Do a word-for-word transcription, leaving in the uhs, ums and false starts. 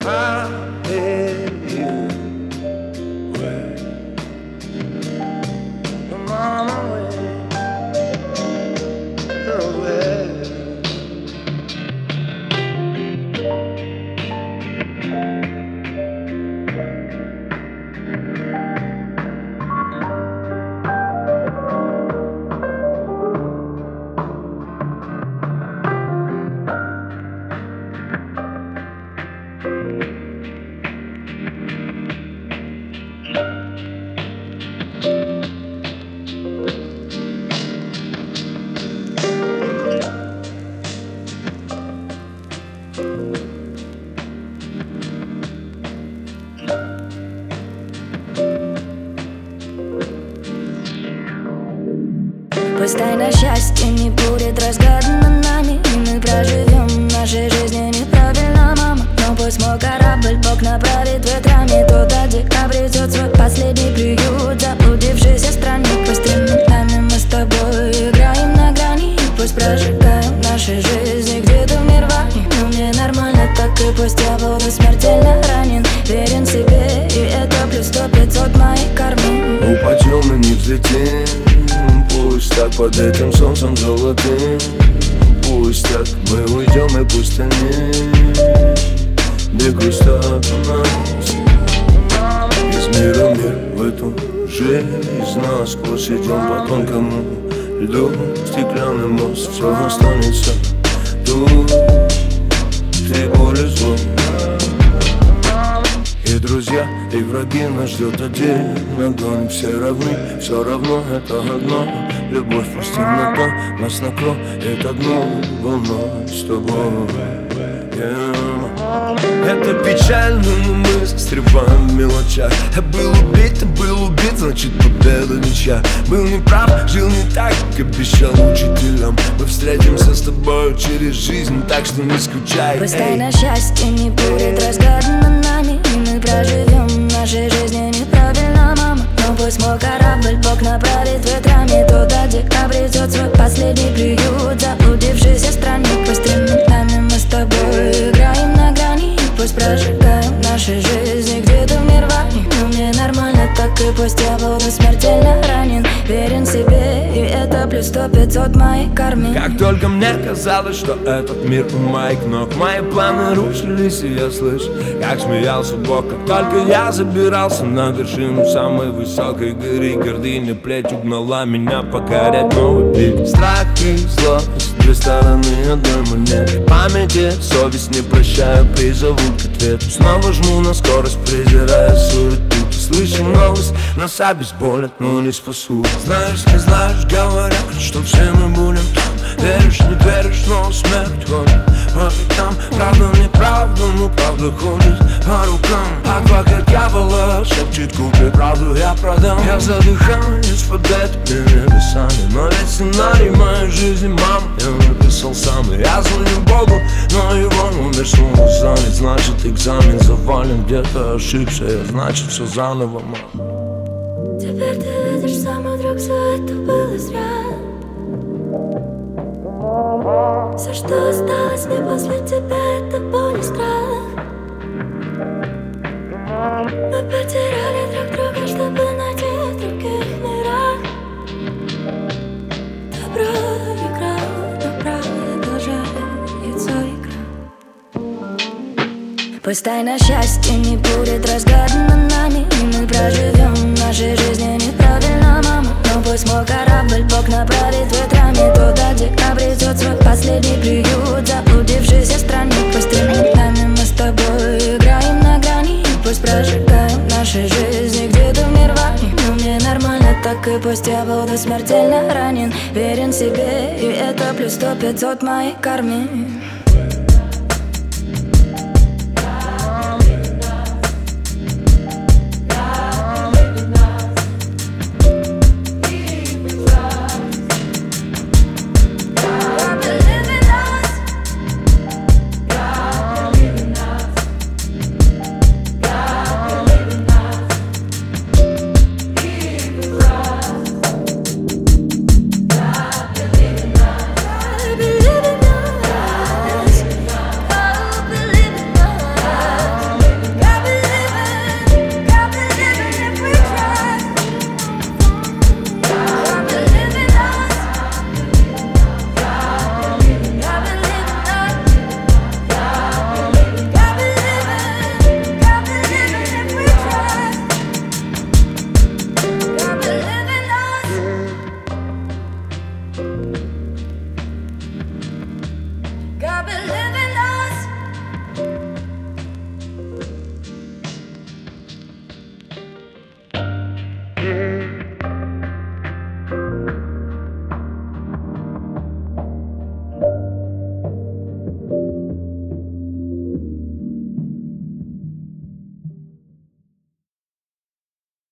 I hate you when I'm on my way nowhere. Пусть тайна счастья не будет разгадана нами, и мы проживем нашей жизни неправильно, мама. Но пусть мой корабль Бог направит ветрами туда, где обретет свой последний приют. Заблудившийся странник, пусть временами мы с тобой играем на грани, и пусть прожигаем наши жизни где-то в нирване. Но мне нормально так, и пусть я буду смертельно ранен, верен себе, и это плюс сто пятьсот моей кармы. Упадем и не взлетим, пусть так под этим солнцем золотым. Пусть так мы уйдем и пусть они бегут от нас. Из мира в мир в эту жизнь насквозь идем по тонкому льду. Стеклянный мост, все останется тут, ты более зло. И друзья, и враги нас ждет отдельно, но не все равны, все равно это одно. Любовь пусть темнота нас накроет одну волной с тобой, yeah. Это печально, но мы застреваем в мелочах. Я был убит, ты был убит, значит победа ничья. Был неправ, жил не так, как обещал учителям. Мы встретимся с тобой через жизнь, так что не скучай. Пусть тайна счастья не будет разгадана нами, и мы проживем нашей жизни неправильно, мама. Но пусть мой корабль Бог направит ветрами туда, где обретет свой последний приют. Заблудившийся странник, пусть временами мы с тобой играем на грани, и пусть прожигаем наши жизни где-то в нирване. Но мне нормально так, и пусть я буду смертельно ранен, верен себе, и это плюс сто пятьсот моей карме. Как только мне казалось, что этот мир у моих ног, мои планы рушились, и я слышу, как смеялся Бог. Как только я забирался на вершину самой высокой горы, гордыня плетью гнала меня покорять новый пик. Страх и злость, две стороны одной монеты. Памяти совесть не прощаю, призову к ответу. Снова жму на скорость, презирая суету. Слышу новость, нас обезболят, но не спасут. Знаешь, не знаешь, говорят, что все мы будем там. Веришь, не веришь, но смерть ходит по векам. Правда, неправда, но правда ходит по рукам. Адвокат дьявола шепчет, купи правду, я продам. Я задыхаюсь под этими небесами, но ведь сценарий моей жизни, мам, я написал сам. И я звоню Богу, но его номер снова занят. Значит, экзамен завален, где-то ошибся, я, значит, все заново, мам. Теперь ты видишь сам, мой друг, все это было зря. Все, что осталось мне после тебя, это боль и страх. Мы потеряли друг друга, чтобы найти в других мирах. Добро играло, добро продолжается игра. Пусть тайна счастья не будет разгадана нами, и мы проживем нашей жизни неправильно, мама. Но пусть мой корабль Бог направит ветрами туда, где обретет свой последний приют. Заблудившийся странник, пусть временами мы с тобой играем на грани, и пусть прожигаем наши жизни где-то в нирване. Но мне нормально так, и пусть я буду смертельно ранен, верен себе, и это плюс сто пятьсот моей карме.